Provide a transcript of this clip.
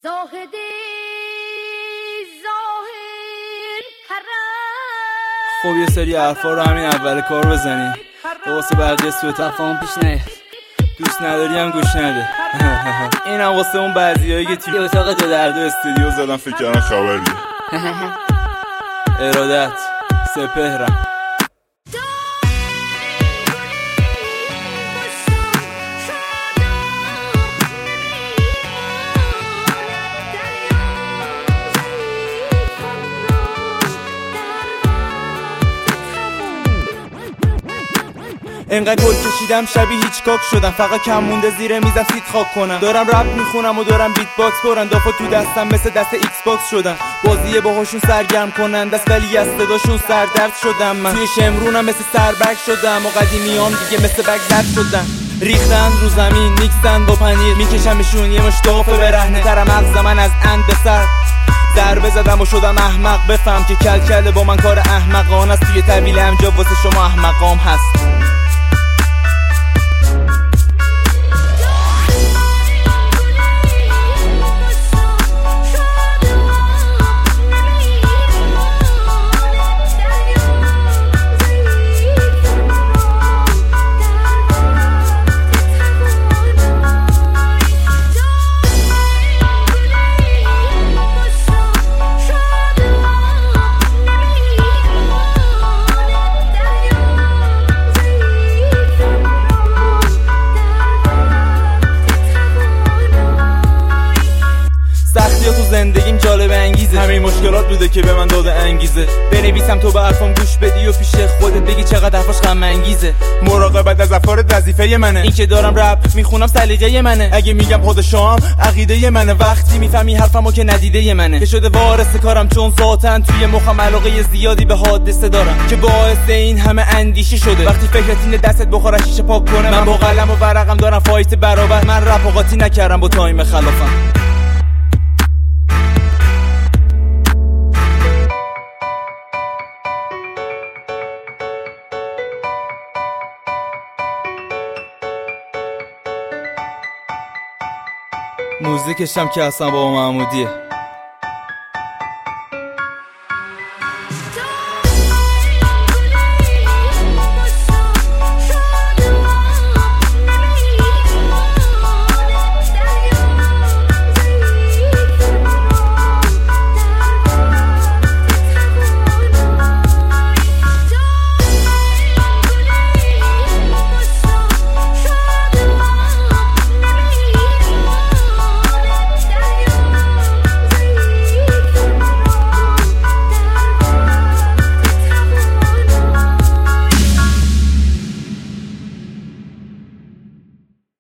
زاهدی زاهد حرم. خب یه سری حرفا رو همین اول کار بزنی واسه بقیه سوء تفاهم پیش نیاد. دوست نداری هم گوش نده. این هم واسه اون بعضیایی که توی اتاق دو در دو استودیو زدن فکر کردن خبریه. ارادت سپهرم. انقدر گل کشیدم شبیه هیچکاک شدم، فقط کم مونده زیر میزم سیت خاک کنم. دارم رپ میخونم و دارم بیت باکس کنم، دافا تو دستم مثل دست ایکس باکس شدم. بازی باهاشون سرگرم کنن دست، ولی از صداشون سردرد شدم. من توی شمرونم مثل سربک شدم و قدیمیام دیگه مثل بگ زد شدم. ریختن رو زمین میکسن با پنیر، میکشمشون یه مشتافه برهنه. تر مغز من از اند به سر ضربه زدم و شدم احمق. بفهم که کل با من کار احمقانه است. توی طویل امجا واسه شما احمقام هست. تو زندگیم جالب انگیزه، همین مشکلات بوده که به من داده انگیزه. بنویسم تو به حرفام گوش بدی و پیش خودت بگی چقدر حرفاش غم انگیزه. مراقبت از افکارت وظیفه منه، این که دارم رپ میخونم سلیقه منه. اگه میگم پادشاهم عقیده منه، وقتی میفهمی حرفمو که ندیده منه. که شده وارث کارم چون ذاتن توی مخم علاقه زیادی به حادثه دارم که باعث این همه اندیشه شده. وقتی فکرت اینه دستت بخوره شیشه پاک کنه، من با قلم و ورقم دارم فایت برابر. من رپ قاطی نکردم با تایم خلافم. موزیکشم که اصلا با محمودیه.